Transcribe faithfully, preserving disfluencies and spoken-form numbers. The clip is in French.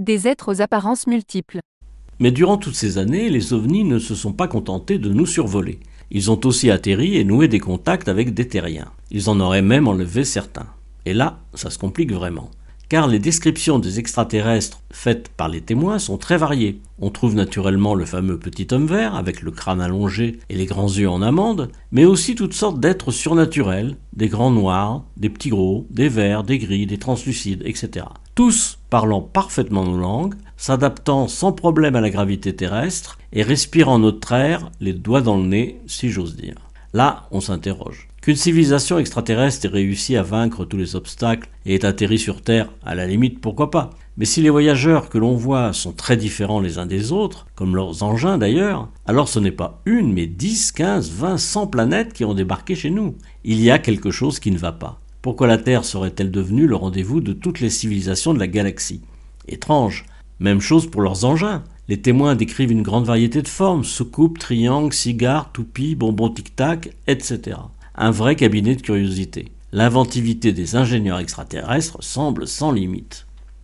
Des êtres aux apparences multiples. Mais durant toutes ces années, les ovnis ne se sont pas contentés de nous survoler. Ils ont aussi atterri et noué des contacts avec des terriens. Ils en auraient même enlevé certains. Et là, ça se complique vraiment. Car les descriptions des extraterrestres faites par les témoins sont très variées. On trouve naturellement le fameux petit homme vert avec le crâne allongé et les grands yeux en amande, mais aussi toutes sortes d'êtres surnaturels, des grands noirs, des petits gros, des verts, des gris, des translucides, et cetera. Tous parlant parfaitement nos langues, s'adaptant sans problème à la gravité terrestre et respirant notre air, les doigts dans le nez, si j'ose dire. Là, on s'interroge. Qu'une civilisation extraterrestre ait réussi à vaincre tous les obstacles et ait atterri sur Terre, à la limite, pourquoi pas. Mais si les voyageurs que l'on voit sont très différents les uns des autres, comme leurs engins d'ailleurs, alors ce n'est pas une, mais dix, quinze, vingt, cent planètes qui ont débarqué chez nous. Il y a quelque chose qui ne va pas. Pourquoi la Terre serait-elle devenue le rendez-vous de toutes les civilisations de la galaxie? Étrange. Même chose pour leurs engins. Les témoins décrivent une grande variété de formes, soucoupes, triangles, cigares, toupies, bonbons tic-tac, et cetera. Un vrai cabinet de curiosité. L'inventivité des ingénieurs extraterrestres semble sans limite.